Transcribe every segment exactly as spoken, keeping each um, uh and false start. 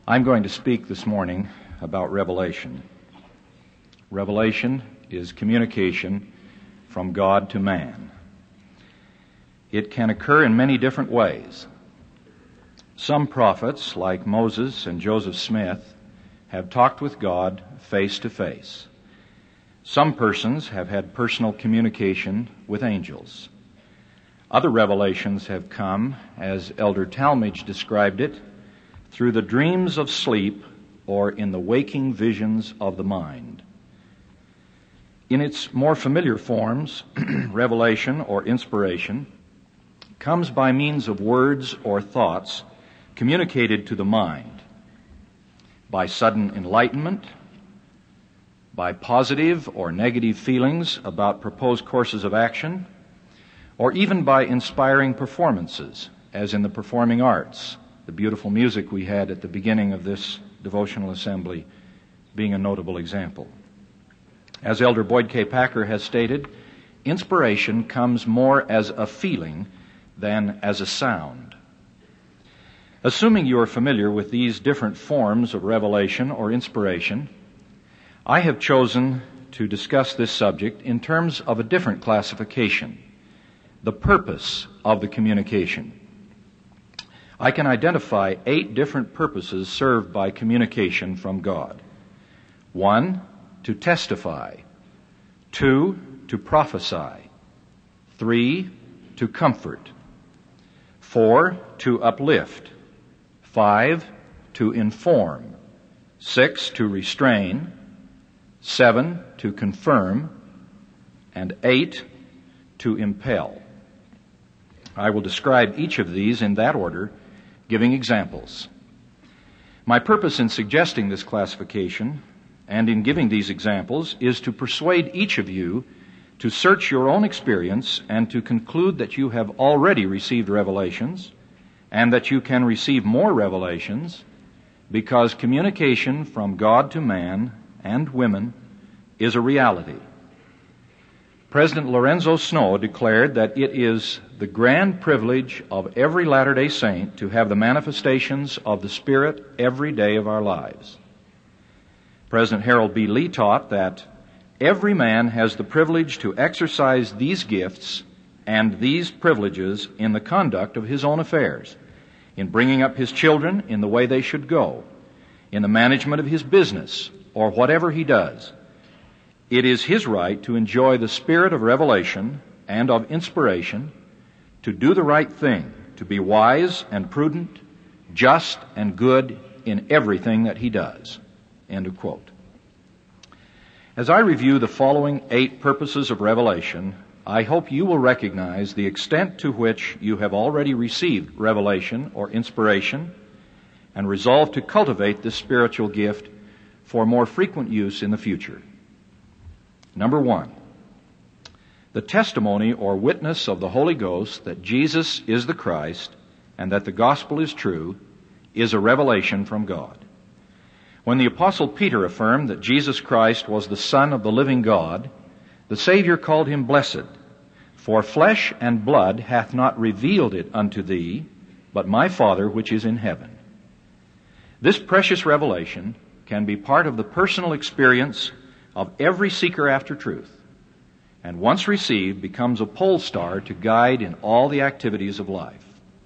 I'm going to speak this morning about revelation. Revelation is communication from God to man. It can occur in many different ways. Some prophets, like Moses and Joseph Smith, have talked with God face to face. Some persons have had personal communication with angels. Other revelations have come, as Elder Talmage described it, through the dreams of sleep or in the waking visions of the mind. In its more familiar forms, revelation or inspiration comes by means of words or thoughts communicated to the mind, by sudden enlightenment, by positive or negative feelings about proposed courses of action, or even by inspiring performances, as in the performing arts, the beautiful music we had at the beginning of this devotional assembly being a notable example. As Elder Boyd K. Packer has stated, inspiration comes more as a feeling than as a sound. Assuming you are familiar with these different forms of revelation or inspiration, I have chosen to discuss this subject in terms of a different classification, the purpose of the communication. I can identify eight different purposes served by communication from God. One, to testify. Two, to prophesy. Three, to comfort. Four, to uplift. Five, to inform. Six, to restrain. Seven, to confirm. And eight, to impel. I will describe each of these in that order, giving examples. My purpose in suggesting this classification and in giving these examples is to persuade each of you to search your own experience and to conclude that you have already received revelations and that you can receive more revelations because communication from God to man and women is a reality. President Lorenzo Snow declared that it is the grand privilege of every Latter-day Saint to have the manifestations of the Spirit every day of our lives. President Harold B. Lee taught that every man has the privilege to exercise these gifts and these privileges in the conduct of his own affairs, in bringing up his children in the way they should go, in the management of his business, or whatever he does. It is his right to enjoy the spirit of revelation and of inspiration, to do the right thing, to be wise and prudent, just and good in everything that he does. End of quote. As I review the following eight purposes of revelation, I hope you will recognize the extent to which you have already received revelation or inspiration and resolve to cultivate this spiritual gift for more frequent use in the future. Number one, the testimony or witness of the Holy Ghost that Jesus is the Christ and that the gospel is true is a revelation from God. When the Apostle Peter affirmed that Jesus Christ was the Son of the living God, the Savior called him blessed, for flesh and blood hath not revealed it unto thee, but my Father which is in heaven. This precious revelation can be part of the personal experience of every seeker after truth, and once received becomes a pole star to guide in all the activities of life.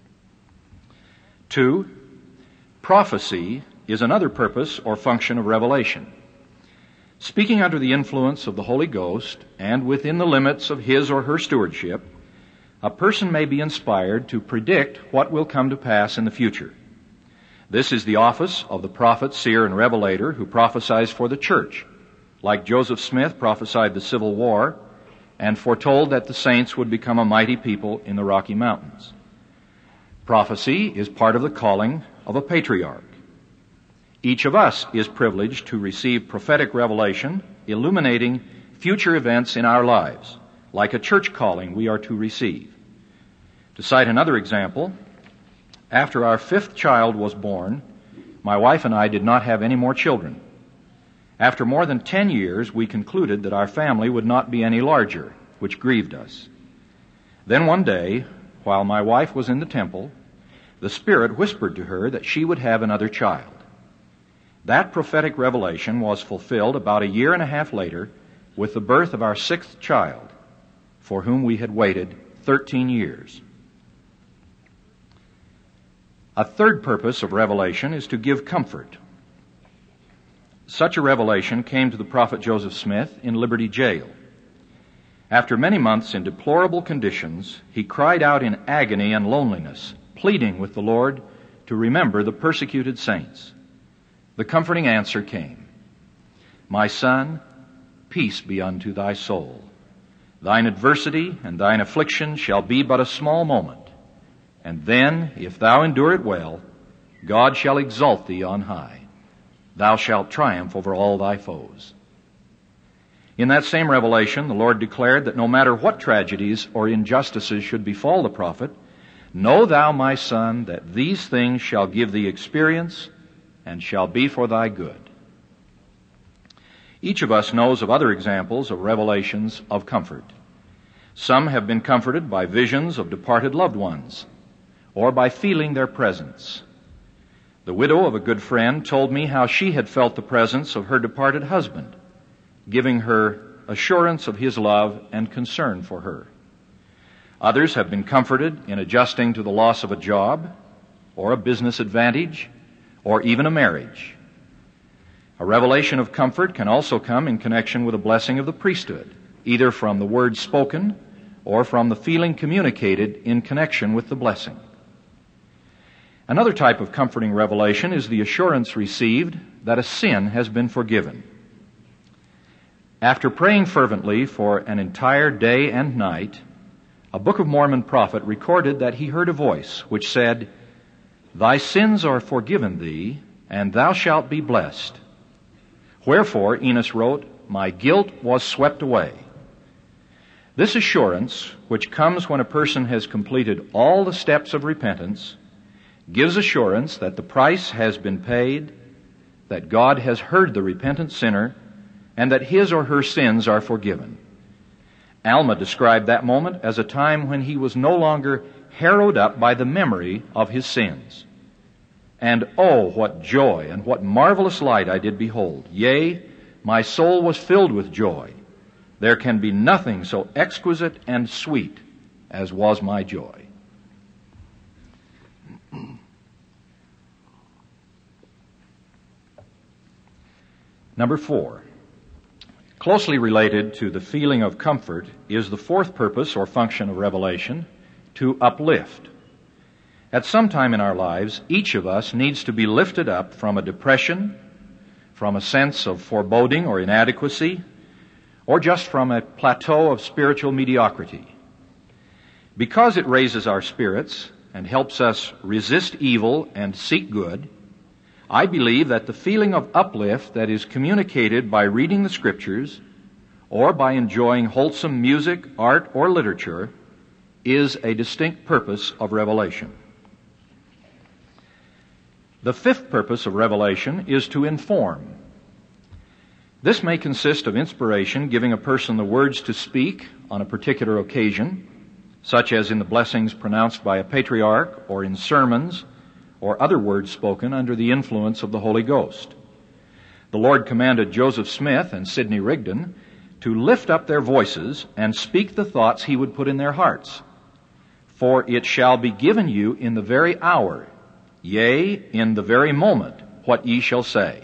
Two, prophecy is another purpose or function of revelation. Speaking under the influence of the Holy Ghost and within the limits of his or her stewardship, a person may be inspired to predict what will come to pass in the future. This is the office of the prophet, seer, and revelator who prophesies for the church, like Joseph Smith prophesied the Civil War and foretold that the saints would become a mighty people in the Rocky Mountains. Prophecy is part of the calling of a patriarch. Each of us is privileged to receive prophetic revelation illuminating future events in our lives, like a church calling we are to receive. To cite another example, after our fifth child was born, my wife and I did not have any more children. After more than ten years, we concluded that our family would not be any larger, which grieved us. Then one day, while my wife was in the temple, the Spirit whispered to her that she would have another child. That prophetic revelation was fulfilled about a year and a half later with the birth of our sixth child, for whom we had waited thirteen years. A third purpose of revelation is to give comfort. Such a revelation came to the prophet Joseph Smith in Liberty Jail. After many months in deplorable conditions, he cried out in agony and loneliness, pleading with the Lord to remember the persecuted saints. The comforting answer came, "My son, peace be unto thy soul. Thine adversity and thine affliction shall be but a small moment, and then, if thou endure it well, God shall exalt thee on high. Thou shalt triumph over all thy foes." In that same revelation, the Lord declared that no matter what tragedies or injustices should befall the prophet, "Know thou, my son, that these things shall give thee experience and shall be for thy good." Each of us knows of other examples of revelations of comfort. Some have been comforted by visions of departed loved ones, or by feeling their presence. The widow of a good friend told me how she had felt the presence of her departed husband, giving her assurance of his love and concern for her. Others have been comforted in adjusting to the loss of a job, or a business advantage, or even a marriage. A revelation of comfort can also come in connection with a blessing of the priesthood, either from the words spoken or from the feeling communicated in connection with the blessing. Another type of comforting revelation is the assurance received that a sin has been forgiven. After praying fervently for an entire day and night, a Book of Mormon prophet recorded that he heard a voice which said, "Thy sins are forgiven thee, and thou shalt be blessed." Wherefore, Enos wrote, "My guilt was swept away." This assurance, which comes when a person has completed all the steps of repentance, gives assurance that the price has been paid, that God has heard the repentant sinner, and that his or her sins are forgiven. Alma described that moment as a time when he was no longer harrowed up by the memory of his sins. "And oh, what joy and what marvelous light I did behold! Yea, my soul was filled with joy. There can be nothing so exquisite and sweet as was my joy." Number four, closely related to the feeling of comfort is the fourth purpose or function of revelation, to uplift. At some time in our lives, each of us needs to be lifted up from a depression, from a sense of foreboding or inadequacy, or just from a plateau of spiritual mediocrity. Because it raises our spirits and helps us resist evil and seek good, I believe that the feeling of uplift that is communicated by reading the Scriptures or by enjoying wholesome music, art, or literature is a distinct purpose of revelation. The fifth purpose of revelation is to inform. This may consist of inspiration giving a person the words to speak on a particular occasion, such as in the blessings pronounced by a patriarch or in sermons or other words spoken under the influence of the Holy Ghost. The Lord commanded Joseph Smith and Sidney Rigdon to lift up their voices and speak the thoughts He would put in their hearts. "For it shall be given you in the very hour, yea, in the very moment, what ye shall say."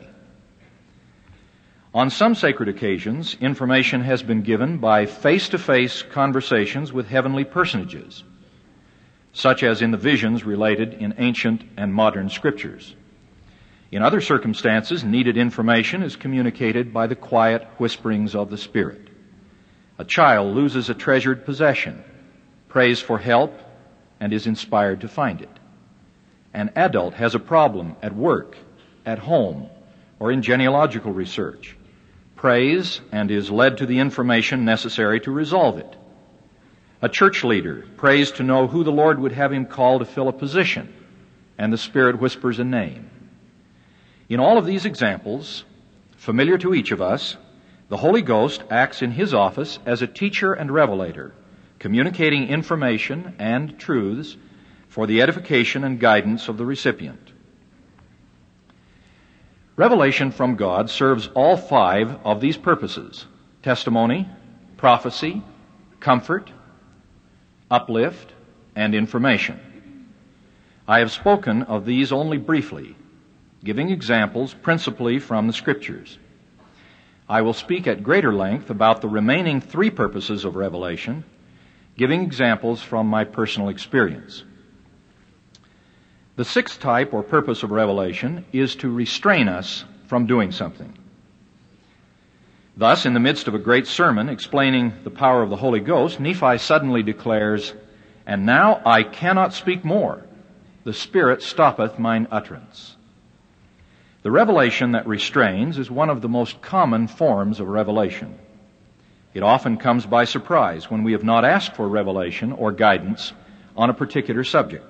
On some sacred occasions, information has been given by face-to-face conversations with heavenly personages, such as in the visions related in ancient and modern scriptures. In other circumstances, needed information is communicated by the quiet whisperings of the Spirit. A child loses a treasured possession, prays for help, and is inspired to find it. An adult has a problem at work, at home, or in genealogical research, prays, and is led to the information necessary to resolve it. A church leader prays to know who the Lord would have him call to fill a position, and the Spirit whispers a name. In all of these examples, familiar to each of us, the Holy Ghost acts in His office as a teacher and revelator, communicating information and truths for the edification and guidance of the recipient. Revelation from God serves all five of these purposes: testimony, prophecy, comfort, uplift, and information. I have spoken of these only briefly, giving examples principally from the Scriptures. I will speak at greater length about the remaining three purposes of revelation, giving examples from my personal experience. The sixth type or purpose of revelation is to restrain us from doing something. Thus, in the midst of a great sermon explaining the power of the Holy Ghost, Nephi suddenly declares, "And now I cannot speak more. The Spirit stoppeth mine utterance." The revelation that restrains is one of the most common forms of revelation. It often comes by surprise when we have not asked for revelation or guidance on a particular subject.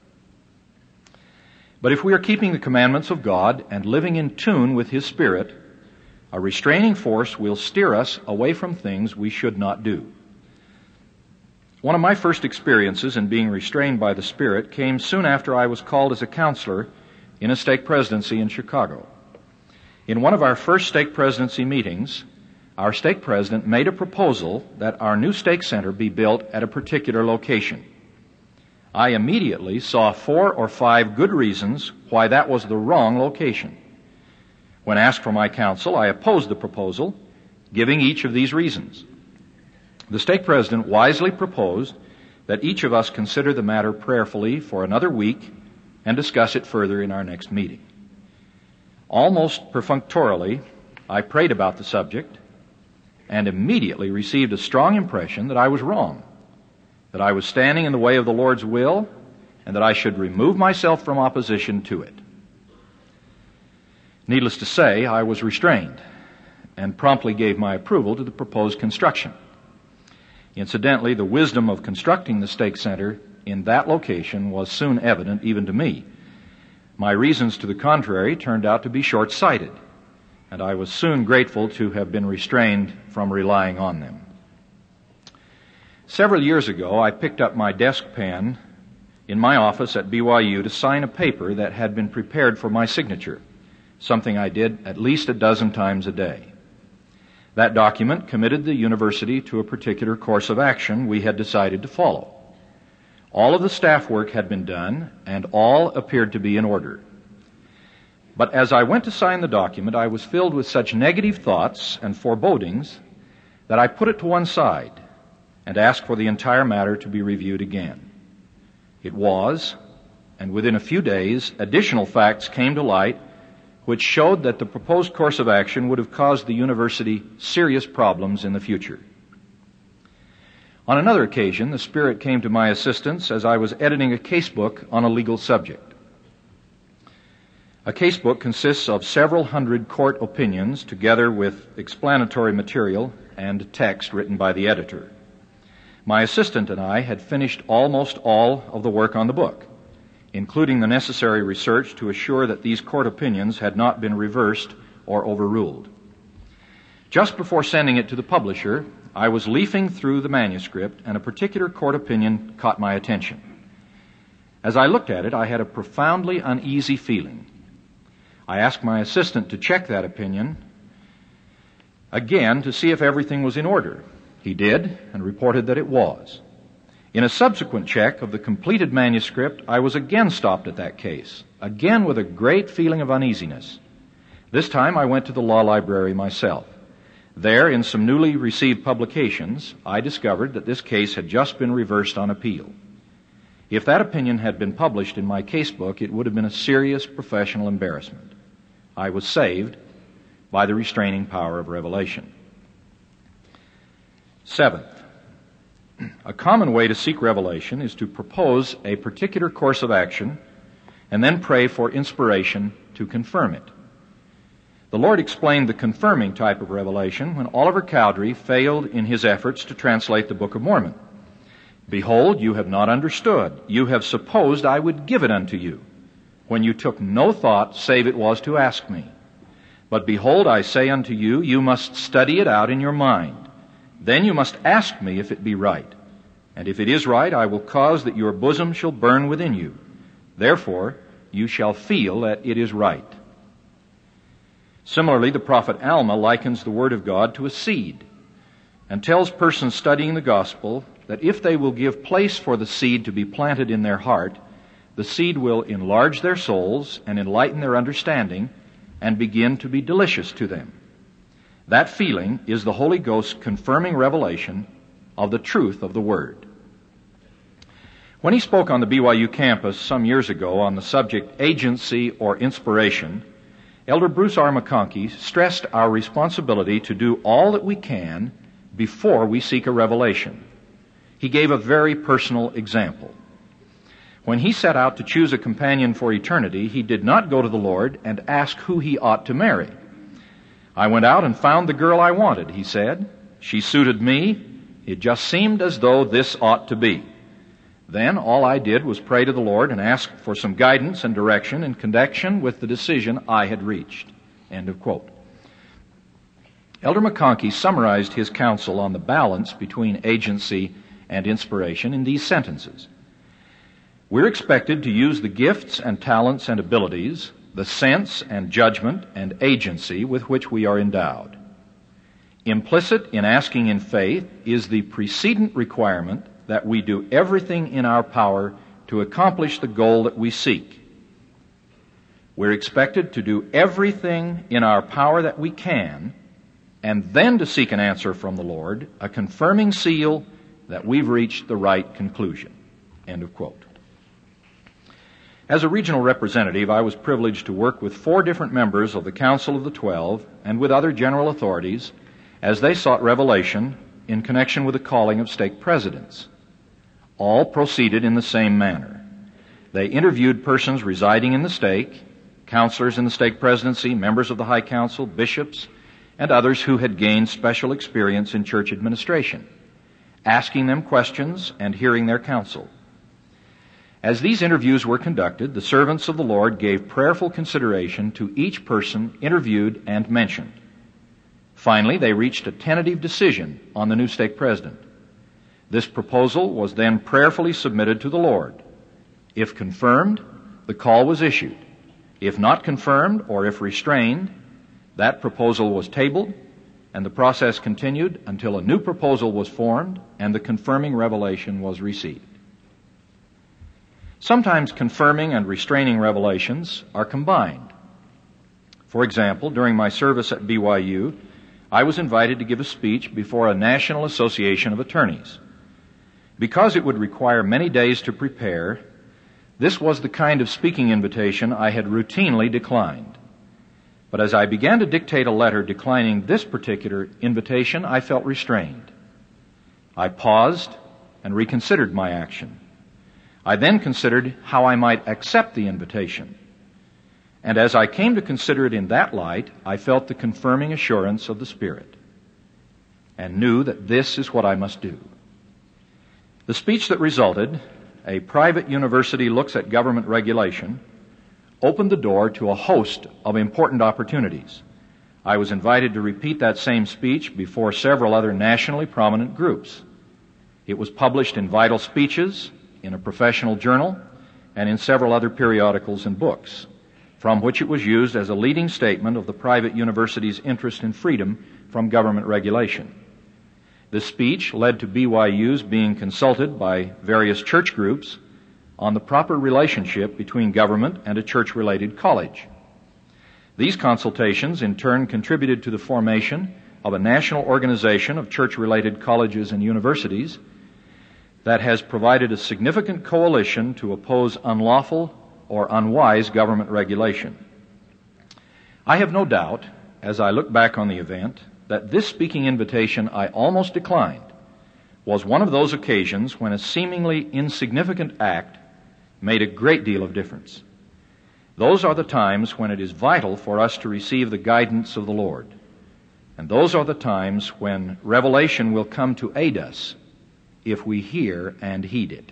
But if we are keeping the commandments of God and living in tune with His Spirit, a restraining force will steer us away from things we should not do. One of my first experiences in being restrained by the Spirit came soon after I was called as a counselor in a stake presidency in Chicago. In one of our first stake presidency meetings, our stake president made a proposal that our new stake center be built at a particular location. I immediately saw four or five good reasons why that was the wrong location. When asked for my counsel, I opposed the proposal, giving each of these reasons. The stake president wisely proposed that each of us consider the matter prayerfully for another week and discuss it further in our next meeting. Almost perfunctorily, I prayed about the subject and immediately received a strong impression that I was wrong, that I was standing in the way of the Lord's will, and that I should remove myself from opposition to it. Needless to say, I was restrained and promptly gave my approval to the proposed construction. Incidentally, the wisdom of constructing the stake center in that location was soon evident even to me. My reasons to the contrary turned out to be short-sighted, and I was soon grateful to have been restrained from relying on them. Several years ago, I picked up my desk pen in my office at B Y U to sign a paper that had been prepared for my signature, something I did at least a dozen times a day. That document committed the university to a particular course of action we had decided to follow. All of the staff work had been done, and all appeared to be in order. But as I went to sign the document, I was filled with such negative thoughts and forebodings that I put it to one side and asked for the entire matter to be reviewed again. It was, and within a few days, additional facts came to light which showed that the proposed course of action would have caused the university serious problems in the future. On another occasion, the Spirit came to my assistance as I was editing a casebook on a legal subject. A casebook consists of several hundred court opinions together with explanatory material and text written by the editor. My assistant and I had finished almost all of the work on the book, including the necessary research to assure that these court opinions had not been reversed or overruled. Just before sending it to the publisher, I was leafing through the manuscript, and a particular court opinion caught my attention. As I looked at it, I had a profoundly uneasy feeling. I asked my assistant to check that opinion again to see if everything was in order. He did, and reported that it was. In a subsequent check of the completed manuscript, I was again stopped at that case, again with a great feeling of uneasiness. This time I went to the law library myself. There, in some newly received publications, I discovered that this case had just been reversed on appeal. If that opinion had been published in my casebook, it would have been a serious professional embarrassment. I was saved by the restraining power of revelation. Seventh, a common way to seek revelation is to propose a particular course of action and then pray for inspiration to confirm it. The Lord explained the confirming type of revelation when Oliver Cowdery failed in his efforts to translate the Book of Mormon. "Behold, you have not understood. You have supposed I would give it unto you, when you took no thought save it was to ask me. But behold, I say unto you, you must study it out in your mind. Then you must ask me if it be right. And if it is right, I will cause that your bosom shall burn within you. Therefore, you shall feel that it is right." Similarly, the prophet Alma likens the Word of God to a seed and tells persons studying the gospel that if they will give place for the seed to be planted in their heart, the seed will enlarge their souls and enlighten their understanding and begin to be delicious to them. That feeling is the Holy Ghost's confirming revelation of the truth of the Word. When he spoke on the B Y U campus some years ago on the subject agency or inspiration, Elder Bruce R. McConkie stressed our responsibility to do all that we can before we seek a revelation. He gave a very personal example. When he set out to choose a companion for eternity, he did not go to the Lord and ask who he ought to marry. I went out and found the girl I wanted, he said. She suited me. It just seemed as though this ought to be. Then all I did was pray to the Lord and ask for some guidance and direction in connection with the decision I had reached. End of quote. Elder McConkie summarized his counsel on the balance between agency and inspiration in these sentences. We're expected to use the gifts and talents and abilities, the sense and judgment and agency with which we are endowed. Implicit in asking in faith is the precedent requirement that we do everything in our power to accomplish the goal that we seek. We're expected to do everything in our power that we can, and then to seek an answer from the Lord, a confirming seal that we've reached the right conclusion. End of quote. As a regional representative, I was privileged to work with four different members of the Council of the Twelve and with other general authorities as they sought revelation in connection with the calling of stake presidents. All proceeded in the same manner. They interviewed persons residing in the stake, counselors in the stake presidency, members of the High Council, bishops, and others who had gained special experience in church administration, asking them questions and hearing their counsel. As these interviews were conducted, the servants of the Lord gave prayerful consideration to each person interviewed and mentioned. Finally, they reached a tentative decision on the new stake president. This proposal was then prayerfully submitted to the Lord. If confirmed, the call was issued. If not confirmed, or if restrained, that proposal was tabled, and the process continued until a new proposal was formed and the confirming revelation was received. Sometimes confirming and restraining revelations are combined. For example, during my service at B Y U, I was invited to give a speech before a National Association of Attorneys. Because it would require many days to prepare, this was the kind of speaking invitation I had routinely declined. But as I began to dictate a letter declining this particular invitation, I felt restrained. I paused and reconsidered my action. I then considered how I might accept the invitation. And as I came to consider it in that light, I felt the confirming assurance of the Spirit and knew that this is what I must do. The speech that resulted, A Private University Looks at Government Regulation, opened the door to a host of important opportunities. I was invited to repeat that same speech before several other nationally prominent groups. It was published in Vital Speeches, in a professional journal, and in several other periodicals and books, from which it was used as a leading statement of the private university's interest in freedom from government regulation. This speech led to B Y U's being consulted by various church groups on the proper relationship between government and a church-related college. These consultations in turn contributed to the formation of a national organization of church-related colleges and universities that has provided a significant coalition to oppose unlawful or unwise government regulation. I have no doubt, as I look back on the event, that this speaking invitation I almost declined was one of those occasions when a seemingly insignificant act made a great deal of difference. Those are the times when it is vital for us to receive the guidance of the Lord. And those are the times when revelation will come to aid us if we hear and heed it.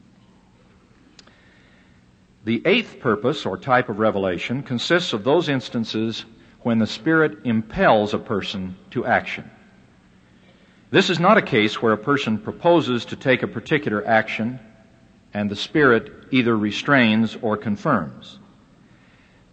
The eighth purpose or type of revelation consists of those instances when the Spirit impels a person to action. This is not a case where a person proposes to take a particular action and the Spirit either restrains or confirms.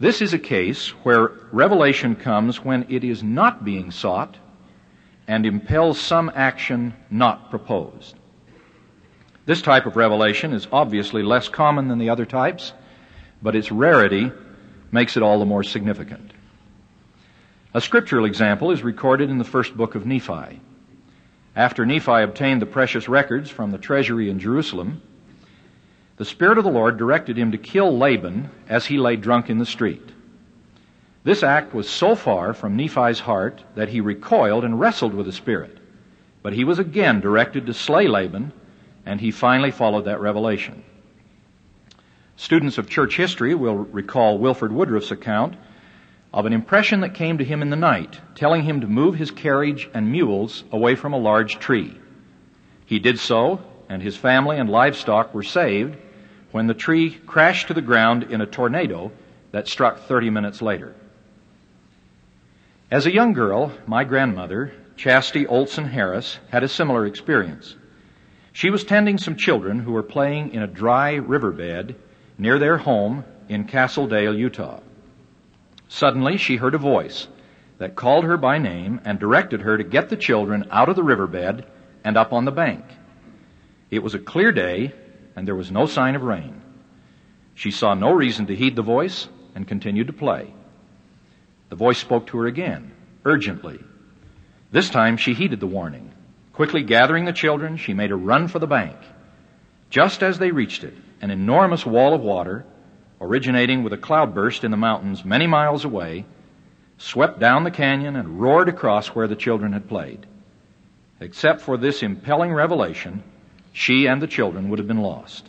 This is a case where revelation comes when it is not being sought and impels some action not proposed. This type of revelation is obviously less common than the other types, but its rarity makes it all the more significant. A scriptural example is recorded in the first book of Nephi. After Nephi obtained the precious records from the treasury in Jerusalem, the Spirit of the Lord directed him to kill Laban as he lay drunk in the street. This act was so far from Nephi's heart that he recoiled and wrestled with the Spirit. But he was again directed to slay Laban, and he finally followed that revelation. Students of church history will recall Wilford Woodruff's account of an impression that came to him in the night, telling him to move his carriage and mules away from a large tree. He did so, and his family and livestock were saved when the tree crashed to the ground in a tornado that struck thirty minutes later. As a young girl, my grandmother, Chastity Olson Harris, had a similar experience. She was tending some children who were playing in a dry riverbed near their home in Castledale, Utah. Suddenly, she heard a voice that called her by name and directed her to get the children out of the riverbed and up on the bank. It was a clear day, and there was no sign of rain. She saw no reason to heed the voice and continued to play. The voice spoke to her again, urgently. This time she heeded the warning. Quickly gathering the children, she made a run for the bank. Just as they reached it, an enormous wall of water, originating with a cloudburst in the mountains many miles away, swept down the canyon and roared across where the children had played. Except for this impelling revelation, she and the children would have been lost.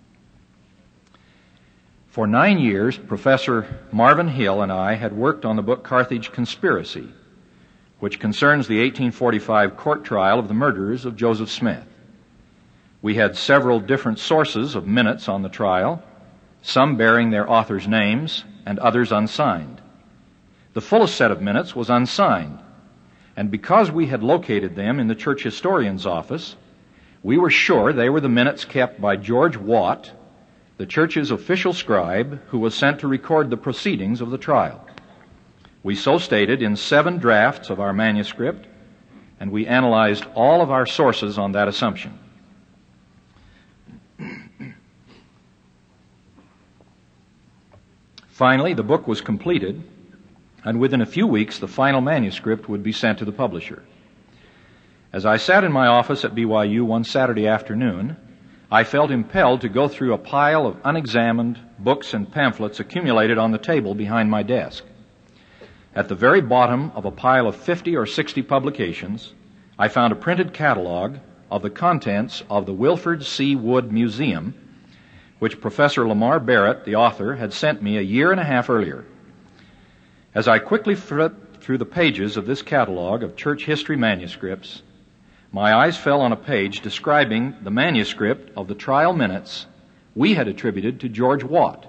For nine years, Professor Marvin Hill and I had worked on the book Carthage Conspiracy, which concerns the eighteen forty-five court trial of the murderers of Joseph Smith. We had several different sources of minutes on the trial, some bearing their authors' names and others unsigned. The fullest set of minutes was unsigned, and because we had located them in the church historian's office, we were sure they were the minutes kept by George Watt, the church's official scribe who was sent to record the proceedings of the trial. We so stated in seven drafts of our manuscript, and we analyzed all of our sources on that assumption. Finally, the book was completed, and within a few weeks the final manuscript would be sent to the publisher. As I sat in my office at B Y U one Saturday afternoon, I felt impelled to go through a pile of unexamined books and pamphlets accumulated on the table behind my desk. At the very bottom of a pile of fifty or sixty publications, I found a printed catalog of the contents of the Wilford C. Wood Museum, which Professor Lamar Barrett, the author, had sent me a year and a half earlier. As I quickly flipped through the pages of this catalog of church history manuscripts, my eyes fell on a page describing the manuscript of the trial minutes we had attributed to George Watt.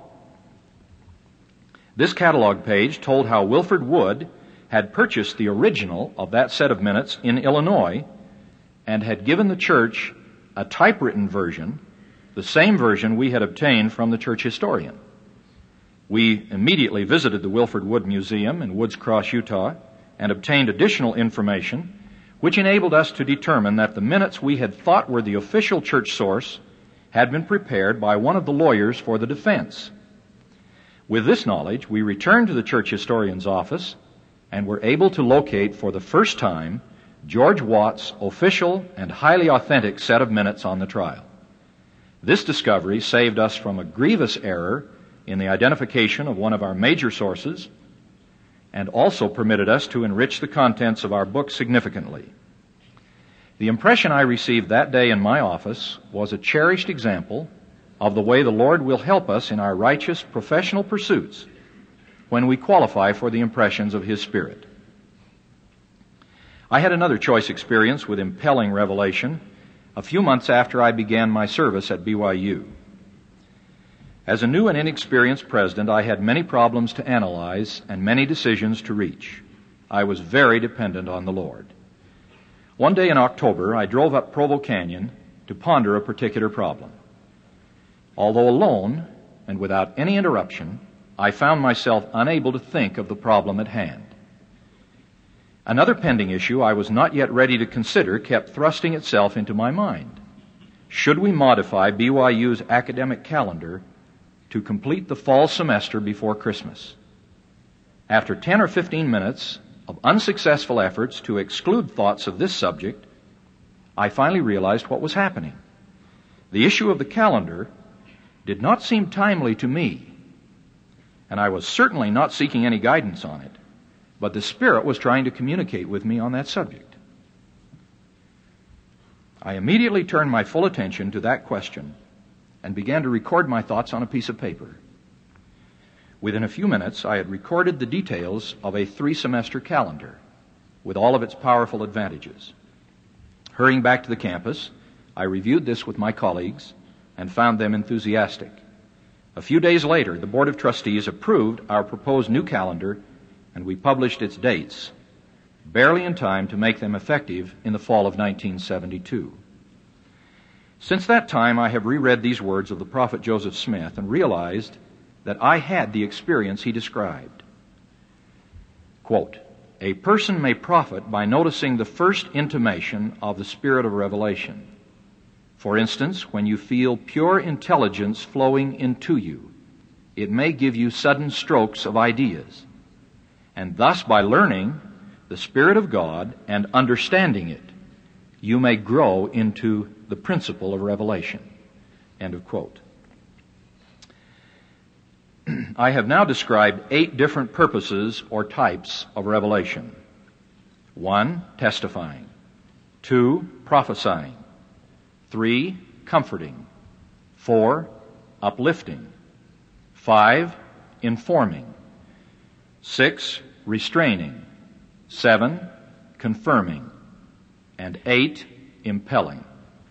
This catalog page told how Wilford Wood had purchased the original of that set of minutes in Illinois and had given the church a typewritten version, the same version we had obtained from the church historian. We immediately visited the Wilford Wood Museum in Woods Cross, Utah, and obtained additional information which enabled us to determine that the minutes we had thought were the official church source had been prepared by one of the lawyers for the defense. With this knowledge, we returned to the church historian's office and were able to locate for the first time George Watt's official and highly authentic set of minutes on the trial. This discovery saved us from a grievous error in the identification of one of our major sources and also permitted us to enrich the contents of our book significantly. The impression I received that day in my office was a cherished example of the way the Lord will help us in our righteous professional pursuits when we qualify for the impressions of His Spirit. I had another choice experience with impelling revelation a few months after I began my service at B Y U. As a new and inexperienced president, I had many problems to analyze and many decisions to reach. I was very dependent on the Lord. One day in October, I drove up Provo Canyon to ponder a particular problem. Although alone and without any interruption, I found myself unable to think of the problem at hand. Another pending issue I was not yet ready to consider kept thrusting itself into my mind. Should we modify B Y U's academic calendar to complete the fall semester before Christmas? After ten or fifteen minutes of unsuccessful efforts to exclude thoughts of this subject, I finally realized what was happening. The issue of the calendar did not seem timely to me, and I was certainly not seeking any guidance on it, but the Spirit was trying to communicate with me on that subject. I immediately turned my full attention to that question and began to record my thoughts on a piece of paper. Within a few minutes, I had recorded the details of a three-semester calendar with all of its powerful advantages. Hurrying back to the campus, I reviewed this with my colleagues and found them enthusiastic. A few days later, the Board of Trustees approved our proposed new calendar, and we published its dates, barely in time to make them effective in the fall of nineteen seventy-two. Since that time, I have reread these words of the prophet Joseph Smith and realized that I had the experience he described. Quote, "A person may profit by noticing the first intimation of the spirit of revelation. For instance, when you feel pure intelligence flowing into you, it may give you sudden strokes of ideas. And thus, by learning the Spirit of God and understanding it, you may grow into the principle of revelation." End of quote. I have now described eight different purposes or types of revelation. One, testifying. Two, prophesying. Three, comforting. Four, uplifting. Five, informing. Six, restraining. Seven, confirming. And eight, impelling.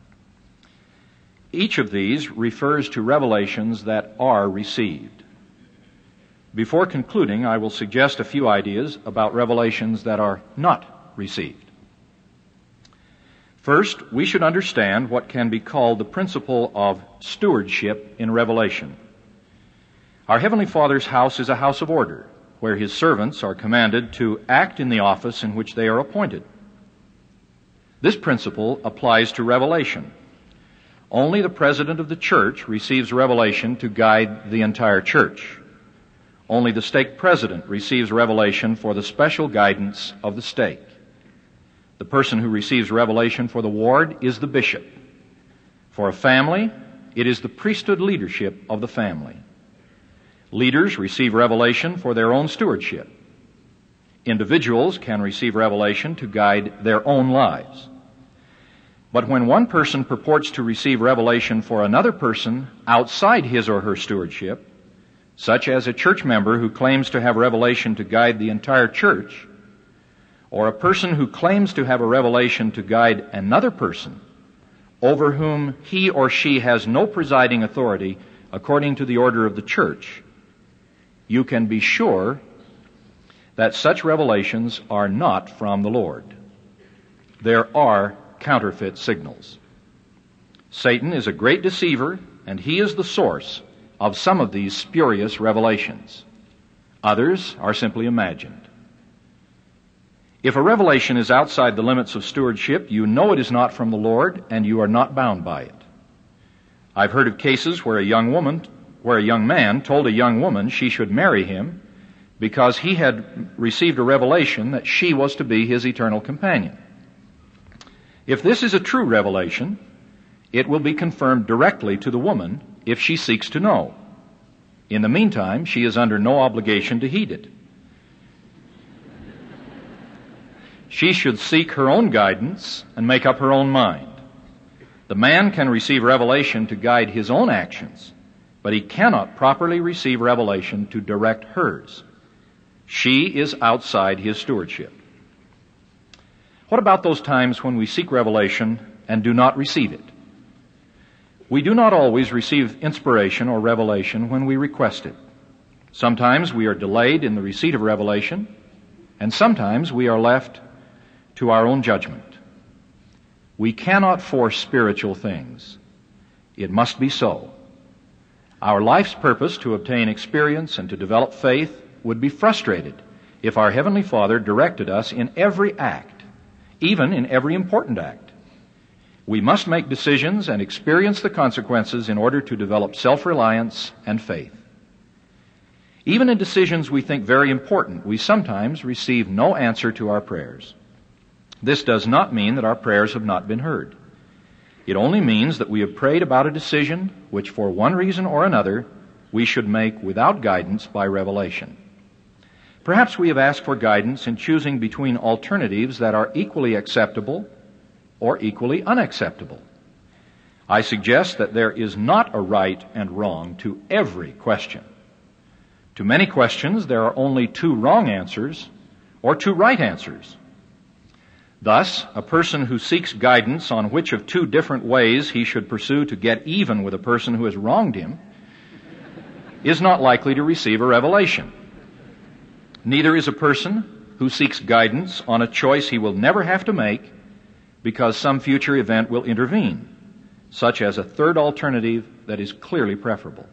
Each of these refers to revelations that are received. Before concluding, I will suggest a few ideas about revelations that are not received. First, we should understand what can be called the principle of stewardship in revelation. Our Heavenly Father's house is a house of order, where His servants are commanded to act in the office in which they are appointed. This principle applies to revelation. Only the president of the church receives revelation to guide the entire church. Only the stake president receives revelation for the special guidance of the stake. The person who receives revelation for the ward is the bishop. For a family, it is the priesthood leadership of the family. Leaders receive revelation for their own stewardship. Individuals can receive revelation to guide their own lives. But when one person purports to receive revelation for another person outside his or her stewardship, such as a church member who claims to have revelation to guide the entire church, or a person who claims to have a revelation to guide another person over whom he or she has no presiding authority according to the order of the church, you can be sure that such revelations are not from the Lord. There are counterfeit signals. Satan is a great deceiver, and he is the source of some of these spurious revelations. Others are simply imagined. If a revelation is outside the limits of stewardship, you know it is not from the Lord, and you are not bound by it. I've heard of cases where a young woman, where a young man told a young woman she should marry him because he had received a revelation that she was to be his eternal companion. If this is a true revelation, it will be confirmed directly to the woman if she seeks to know. In the meantime, she is under no obligation to heed it. She should seek her own guidance and make up her own mind. The man can receive revelation to guide his own actions, but he cannot properly receive revelation to direct hers. She is outside his stewardship. What about those times when we seek revelation and do not receive it? We do not always receive inspiration or revelation when we request it. Sometimes we are delayed in the receipt of revelation, and sometimes we are left to our own judgment. We cannot force spiritual things. It must be so. Our life's purpose to obtain experience and to develop faith would be frustrated if our Heavenly Father directed us in every act, even in every important act. We must make decisions and experience the consequences in order to develop self-reliance and faith. Even in decisions we think very important, we sometimes receive no answer to our prayers. This does not mean that our prayers have not been heard. It only means that we have prayed about a decision which, for one reason or another, we should make without guidance by revelation. Perhaps we have asked for guidance in choosing between alternatives that are equally acceptable or equally unacceptable. I suggest that there is not a right and wrong to every question. To many questions, there are only two wrong answers or two right answers. Thus, a person who seeks guidance on which of two different ways he should pursue to get even with a person who has wronged him is not likely to receive a revelation. Neither is a person who seeks guidance on a choice he will never have to make because some future event will intervene, such as a third alternative that is clearly preferable.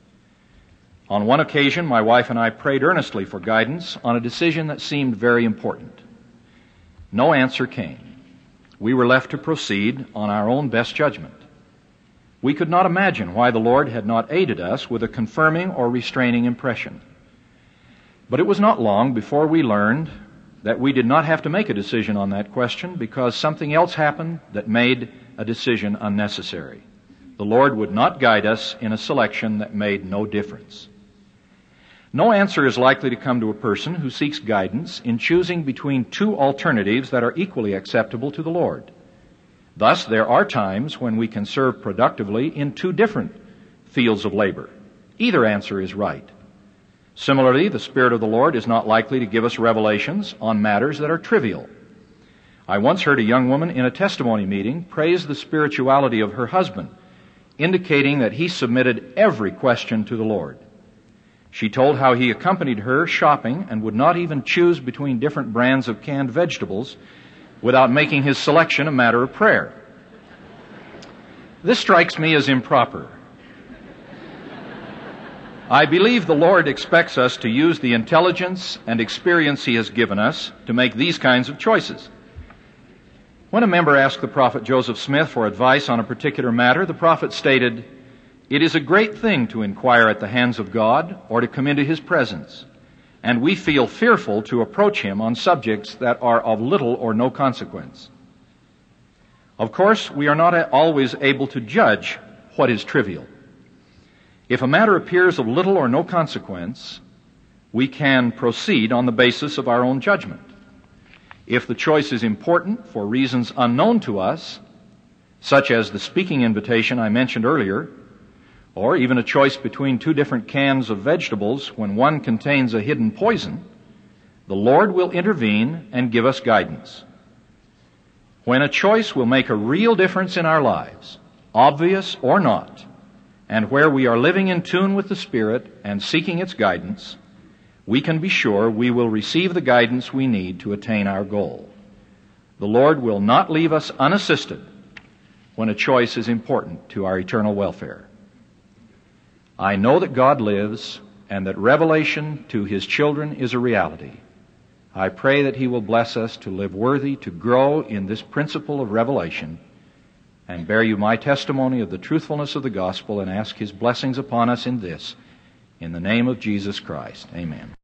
On one occasion, my wife and I prayed earnestly for guidance on a decision that seemed very important. No answer came. We were left to proceed on our own best judgment. We could not imagine why the Lord had not aided us with a confirming or restraining impression. But it was not long before we learned that we did not have to make a decision on that question because something else happened that made a decision unnecessary. The Lord would not guide us in a selection that made no difference. No answer is likely to come to a person who seeks guidance in choosing between two alternatives that are equally acceptable to the Lord. Thus, there are times when we can serve productively in two different fields of labor. Either answer is right. Similarly, the Spirit of the Lord is not likely to give us revelations on matters that are trivial. I once heard a young woman in a testimony meeting praise the spirituality of her husband, indicating that he submitted every question to the Lord. She told how he accompanied her shopping and would not even choose between different brands of canned vegetables without making his selection a matter of prayer. This strikes me as improper. I believe the Lord expects us to use the intelligence and experience He has given us to make these kinds of choices. When a member asked the prophet Joseph Smith for advice on a particular matter, the prophet stated, "It is a great thing to inquire at the hands of God or to come into His presence, and we feel fearful to approach Him on subjects that are of little or no consequence." Of course, we are not always able to judge what is trivial. If a matter appears of little or no consequence, we can proceed on the basis of our own judgment. If the choice is important for reasons unknown to us, such as the speaking invitation I mentioned earlier, or even a choice between two different cans of vegetables when one contains a hidden poison, the Lord will intervene and give us guidance. When a choice will make a real difference in our lives, obvious or not, and where we are living in tune with the Spirit and seeking its guidance, we can be sure we will receive the guidance we need to attain our goal. The Lord will not leave us unassisted when a choice is important to our eternal welfare. I know that God lives and that revelation to His children is a reality. I pray that He will bless us to live worthy to grow in this principle of revelation and bear you my testimony of the truthfulness of the gospel and ask His blessings upon us in this. In the name of Jesus Christ, amen.